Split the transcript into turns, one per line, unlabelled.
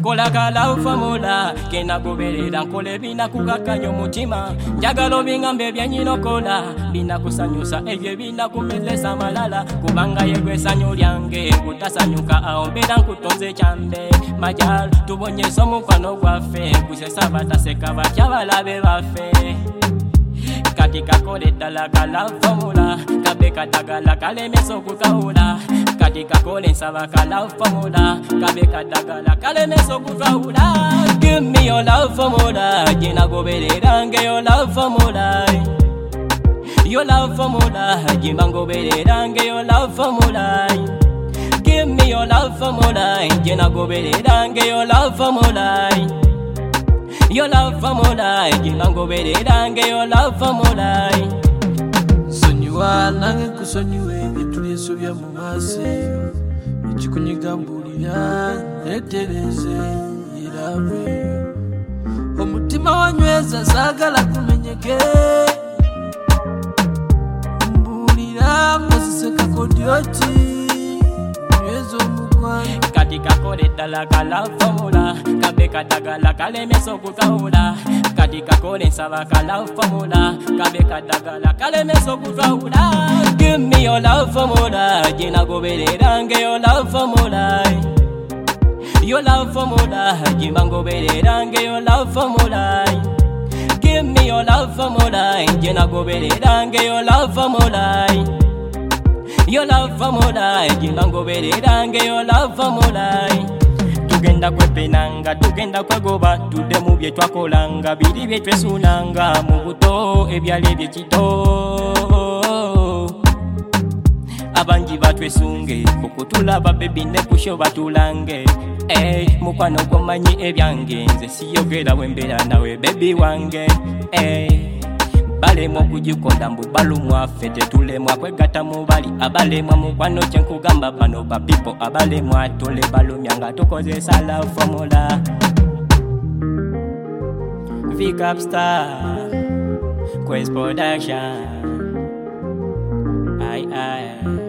Kola kala formula kena goberera nkole bina kugakanya omutima njagala obingambe byanyino kola bina kusanyusa ebyo bina kumelesa malala kubanga yegwe sanyu lyange kutasanyuka aombera nkutonze kyambe majal tubonye somukwano gwaffe kusesa bataseka bakyabalabe baffe kati kakole ddala kala formula kabe kadagala kalemeso kukawula kati kakole nsaba kala formula kabe kadagala kalemeso kukawula. Give me your love formula jina goberera nge your love formula. Your love formula jimba goberera nge your love formula. Give me your love formula jina goberera nge your love formula. Your love formula jimba goberera nge your love formula.
Sonyiwa nange kusonyiwe bituliso bya mumase ekikunyigambulira netereze irabe omutima wanyweza sagala kumenyeke mbulira ngosiseka kodyoti nyweza omukwano
kati kakole ddala kala formula kabe kadagala kalemeso kukawula kati kakole nsaba kala formula kabe kadagala kalemeso kukawula. Give me your love formula jina goberera nge your love formula. Your love formula jimba goberera nge your love formula. Give me your love formula jina goberera nge your love formula. Your love formula jimba goberera nge your love formula. Tugenda kwepenanga tugenda kwegoba tudde mu bye twakolanga biri bye twesunanga mu buto ebyali byekito abangi batwesunge okutulaba bebi ne kusho batulange mukwano gomanyi ebyange nze siyogera wembera nawe bebi wange balemwa okugikonda mbu balumwa ffe tetulemwa kwegatta mu bali abalemwa mukwano kyenkugamba bano bapipo abalemwa tole balumya nga tukozesa love formula. Vicapstar Quest Production. Aye.